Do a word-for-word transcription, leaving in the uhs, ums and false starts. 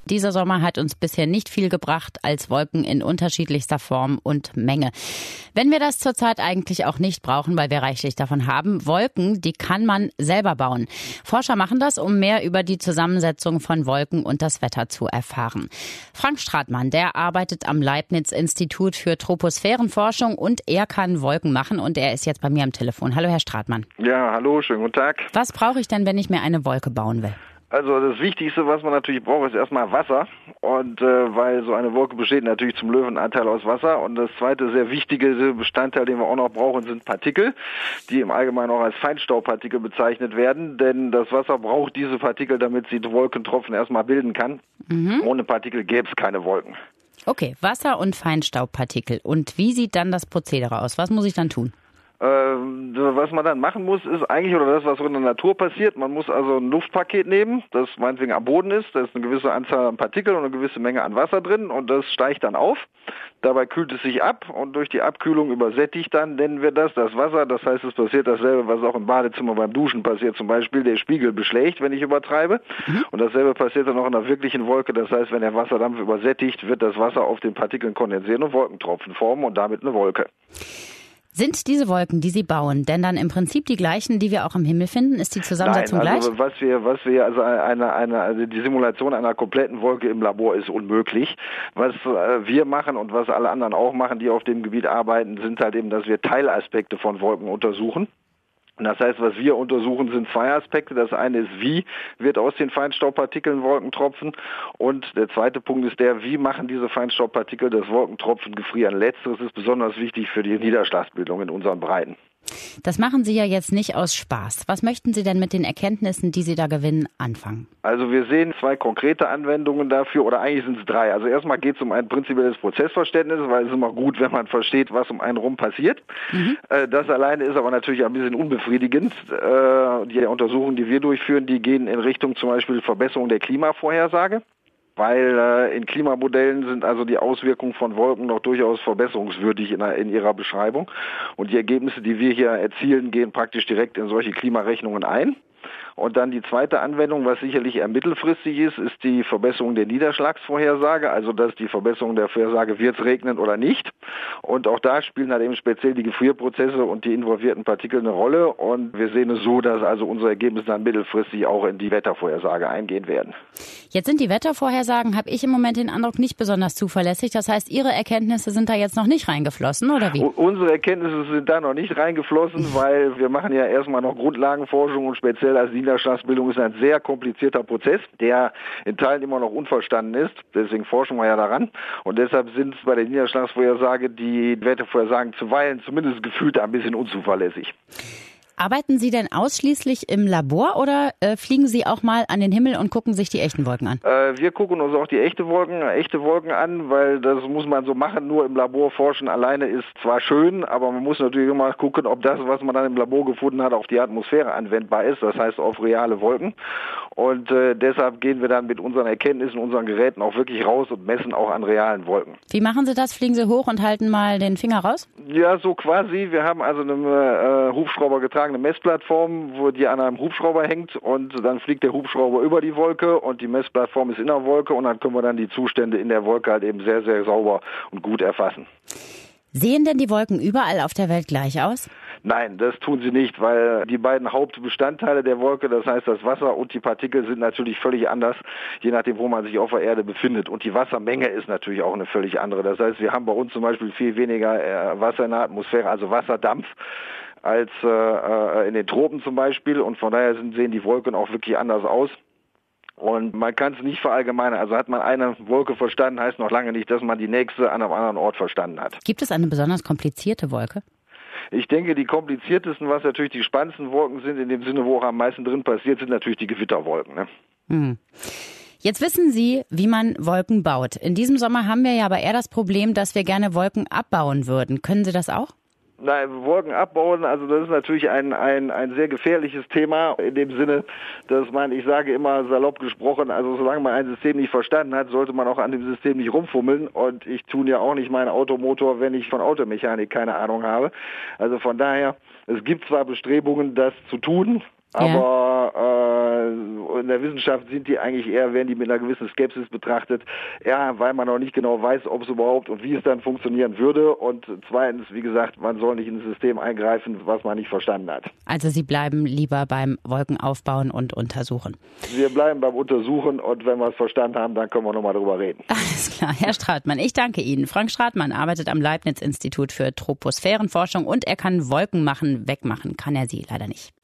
Dieser Sommer hat uns bisher nicht viel gebracht als Wolken in unterschiedlichster Form und Menge. Wenn wir das zurzeit eigentlich auch nicht brauchen, weil wir reichlich davon haben, Wolken, die kann man selber bauen. Forscher machen das, um mehr über die Zusammensetzung von Wolken und das Wetter zu erfahren. Frank Stratmann, der arbeitet am Leibniz-Institut für Troposphärenforschung und er kann Wolken machen und er ist jetzt bei mir am Telefon. Hallo, Herr Stratmann. Ja, hallo, schönen guten Tag. Was brauche ich denn, wenn ich mir eine Wolke bauen will? Also das Wichtigste, was man natürlich braucht, ist erstmal Wasser. Und äh, weil so eine Wolke besteht natürlich zum Löwenanteil aus Wasser. Und das zweite sehr wichtige Bestandteil, den wir auch noch brauchen, sind Partikel, die im Allgemeinen auch als Feinstaubpartikel bezeichnet werden. Denn das Wasser braucht diese Partikel, damit sie Wolkentropfen erstmal bilden kann. Mhm. Ohne Partikel gäbe es keine Wolken. Okay, Wasser und Feinstaubpartikel. Und wie sieht dann das Prozedere aus? Was muss ich dann tun? Ähm, was man dann machen muss, ist eigentlich, oder das, was so in der Natur passiert, man muss also ein Luftpaket nehmen, das meinetwegen am Boden ist, da ist eine gewisse Anzahl an Partikeln und eine gewisse Menge an Wasser drin und das steigt dann auf. Dabei kühlt es sich ab und durch die Abkühlung übersättigt dann, nennen wir das, das Wasser. Das heißt, es passiert dasselbe, was auch im Badezimmer beim Duschen passiert. Zum Beispiel der Spiegel beschlägt, wenn ich übertreibe. Mhm. Und dasselbe passiert dann auch in einer wirklichen Wolke. Das heißt, wenn der Wasserdampf übersättigt, wird das Wasser auf den Partikeln kondensieren und Wolkentropfen formen und damit eine Wolke. Sind diese Wolken, die Sie bauen, denn dann im Prinzip die gleichen, die wir auch im Himmel finden? Ist die Zusammensetzung Nein, also gleich? Was wir, was wir, also eine, eine, also die Simulation einer kompletten Wolke im Labor ist unmöglich. Was äh, wir machen und was alle anderen auch machen, die auf dem Gebiet arbeiten, sind halt eben, dass wir Teilaspekte von Wolken untersuchen. Das heißt, was wir untersuchen, sind zwei Aspekte. Das eine ist, wie wird aus den Feinstaubpartikeln Wolkentropfen? Und der zweite Punkt ist der, wie machen diese Feinstaubpartikel das Wolkentropfen gefrieren? Letzteres ist besonders wichtig für die Niederschlagsbildung in unseren Breiten. Das machen Sie ja jetzt nicht aus Spaß. Was möchten Sie denn mit den Erkenntnissen, die Sie da gewinnen, anfangen? Also wir sehen zwei konkrete Anwendungen dafür, oder eigentlich sind es drei. Also erstmal geht es um ein prinzipielles Prozessverständnis, weil es ist immer gut, wenn man versteht, was um einen rum passiert. Mhm. Das alleine ist aber natürlich ein bisschen unbefriedigend. Die Untersuchungen, die wir durchführen, die gehen in Richtung zum Beispiel Verbesserung der Klimavorhersage. Weil äh, in Klimamodellen sind also die Auswirkungen von Wolken noch durchaus verbesserungswürdig in, in ihrer Beschreibung. Und die Ergebnisse, die wir hier erzielen, gehen praktisch direkt in solche Klimarechnungen ein. Und dann die zweite Anwendung, was sicherlich eher mittelfristig ist, ist die Verbesserung der Niederschlagsvorhersage, also dass die Verbesserung der Vorhersage, wird es regnen oder nicht. Und auch da spielen halt eben speziell die Gefrierprozesse und die involvierten Partikel eine Rolle. Und wir sehen es so, dass also unsere Ergebnisse dann mittelfristig auch in die Wettervorhersage eingehen werden. Jetzt sind die Wettervorhersagen, habe ich im Moment den Eindruck, nicht besonders zuverlässig. Das heißt, Ihre Erkenntnisse sind da jetzt noch nicht reingeflossen, oder wie? Unsere Erkenntnisse sind da noch nicht reingeflossen, weil wir machen ja erstmal noch Grundlagenforschung und speziell als Niederschlagsbildung ist ein sehr komplizierter Prozess, der in Teilen immer noch unverstanden ist. Deswegen forschen wir ja daran. Und deshalb sind bei der Niederschlagsvorhersage die Wettervorhersagen zuweilen zumindest gefühlt ein bisschen unzuverlässig. Arbeiten Sie denn ausschließlich im Labor oder äh, fliegen Sie auch mal an den Himmel und gucken sich die echten Wolken an? Äh, wir gucken uns auch die echte Wolken, echte Wolken an, weil das muss man so machen. Nur im Labor forschen alleine ist zwar schön, aber man muss natürlich immer gucken, ob das, was man dann im Labor gefunden hat, auf die Atmosphäre anwendbar ist. Das heißt auf reale Wolken. Und äh, deshalb gehen wir dann mit unseren Erkenntnissen, unseren Geräten auch wirklich raus und messen auch an realen Wolken. Wie machen Sie das? Fliegen Sie hoch und halten mal den Finger raus? Ja, so quasi. Wir haben also einen äh, Hubschrauber getragen, eine Messplattform, wo die an einem Hubschrauber hängt und dann fliegt der Hubschrauber über die Wolke und die Messplattform ist in der Wolke und dann können wir dann die Zustände in der Wolke halt eben sehr, sehr sauber und gut erfassen. Sehen denn die Wolken überall auf der Welt gleich aus? Nein, das tun sie nicht, weil die beiden Hauptbestandteile der Wolke, das heißt das Wasser und die Partikel, sind natürlich völlig anders, je nachdem, wo man sich auf der Erde befindet. Und die Wassermenge ist natürlich auch eine völlig andere. Das heißt, wir haben bei uns zum Beispiel viel weniger Wasser in der Atmosphäre, also Wasserdampf, als äh, in den Tropen zum Beispiel. Und von daher sind, sehen die Wolken auch wirklich anders aus. Und man kann es nicht verallgemeinern. Also hat man eine Wolke verstanden, heißt noch lange nicht, dass man die nächste an einem anderen Ort verstanden hat. Gibt es eine besonders komplizierte Wolke? Ich denke, die kompliziertesten, was natürlich die spannendsten Wolken sind, in dem Sinne, wo auch am meisten drin passiert, sind natürlich die Gewitterwolken. Ne? Hm. Jetzt wissen Sie, wie man Wolken baut. In diesem Sommer haben wir ja aber eher das Problem, dass wir gerne Wolken abbauen würden. Können Sie das auch? Nein, Wolken abbauen, also das ist natürlich ein, ein, ein sehr gefährliches Thema in dem Sinne, dass man, ich sage immer salopp gesprochen, also solange man ein System nicht verstanden hat, sollte man auch an dem System nicht rumfummeln und ich tue ja auch nicht meinen Automotor, wenn ich von Automechanik keine Ahnung habe. Also von daher, es gibt zwar Bestrebungen, das zu tun, aber in der Wissenschaft sind die eigentlich eher, werden die mit einer gewissen Skepsis betrachtet, ja, weil man noch nicht genau weiß, ob es überhaupt und wie es dann funktionieren würde. Und zweitens, wie gesagt, man soll nicht in das System eingreifen, was man nicht verstanden hat. Also Sie bleiben lieber beim Wolkenaufbauen und Untersuchen. Wir bleiben beim Untersuchen und wenn wir es verstanden haben, dann können wir nochmal drüber reden. Alles klar, Herr Stratmann, ich danke Ihnen. Frank Stratmann arbeitet am Leibniz-Institut für Troposphärenforschung und er kann Wolken machen, wegmachen kann er sie leider nicht.